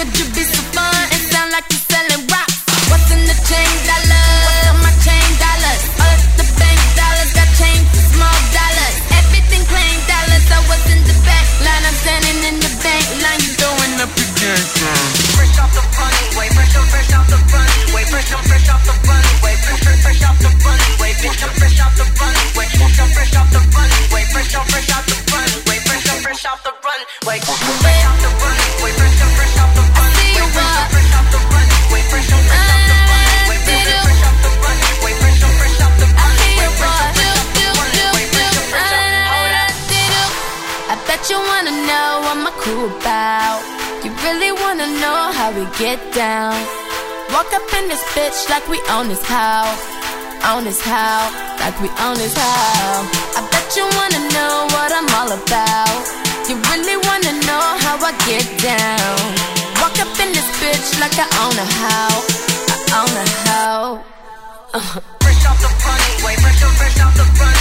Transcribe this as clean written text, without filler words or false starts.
could you be so fun and sound like you're selling rocks? What's in the chain dollars? What's on my chain dollars? All of the bank dollars got change for small dollars. Everything plain dollars. I was in the back line, I'm standing in the bank line. You throwing up your gang sign. Fresh off the runway, fresh off the runway, fresh off the runway, fresh off the runway, bitch, I'm fresh off the runway, I'm fresh off the runway, fresh off the runway, fresh off the runway, fresh off the runway, fresh off the runway, fresh off the runway, fresh off the runway, fresh off the runway, fresh off the runway, I bet you wanna know what I'm cool about. You really wanna know how we get down. Walk up in this bitch like we own this house. Own this house, like we own this house. I bet you wanna know what I'm all about. You really wanna know how I get down. Walk up in this bitch like I own a house. I own a house. fresh off the runway, fresh off the runway.